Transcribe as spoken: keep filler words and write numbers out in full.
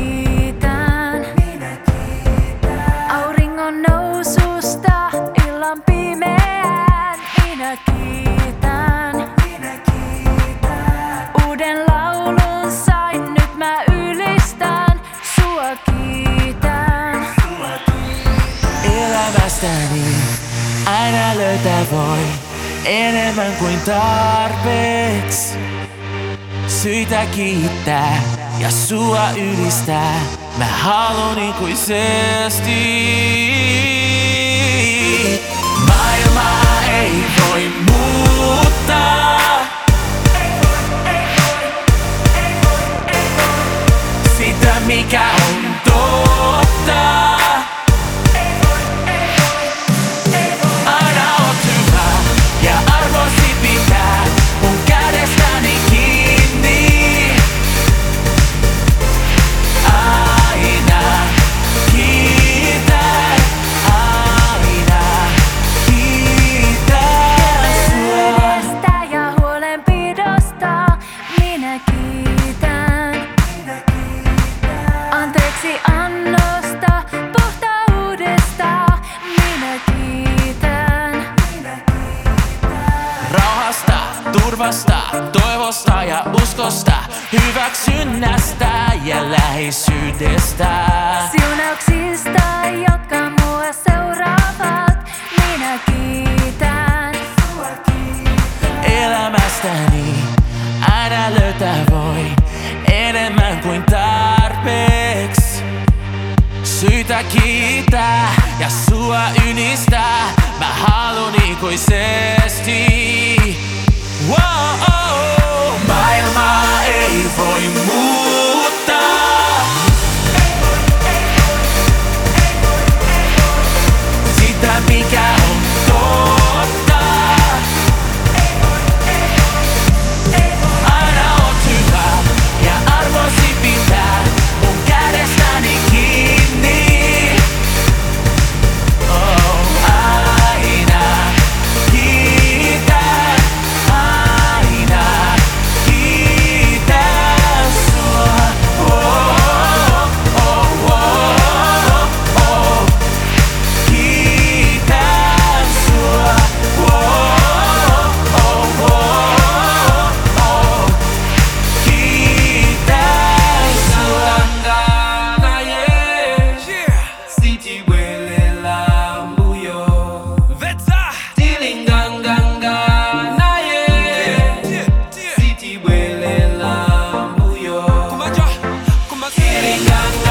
kiitän, minä kiitän. Auringon noususta illan pimeään. Minä kiitän, minä kiitän. Uuden laulun sain, nyt mä ylistän. Sua kiitän, sua kiitän. Elämästäni aina löytää voi enemmän kuin tarpeeks. Syitä kiittää ja sua ylistää. Mä haluun ikuisesti. Maailmaa ei voi muuttaa. Sitä mikä on totta. Aina oot hyvä ja arvosi pitää mun kädestäni kiinni. Aina kiitän, aina kiitän sua. Terveydestä ja huolenpidosta minä kiitän. Anteeksi annosta, puhtaudesta minä kiitän. Rauhasta, turvasta, toivosta ja uskosta, hyväksynnästä ja läheisyydestä. Siunauksista, jotka mua seuraavat, minä kiitän. Elämästäni aina löytää voi enemmän kuin tarpeeks. Syitä kiittää ja sua ylistää. Mä haluun ikuisesti. Wow, maailmaa ei voi muuttaa. Sitä mikä on totta. Aina oot hyvä ja arvosi pitää mun kädestäni kiinni. Oh, aina kiitän, aina kiitän sua. Oh, oh, oh, oh. Kiitän sua. Oh, oh, oh, oh. Kiitän sua. Tilingang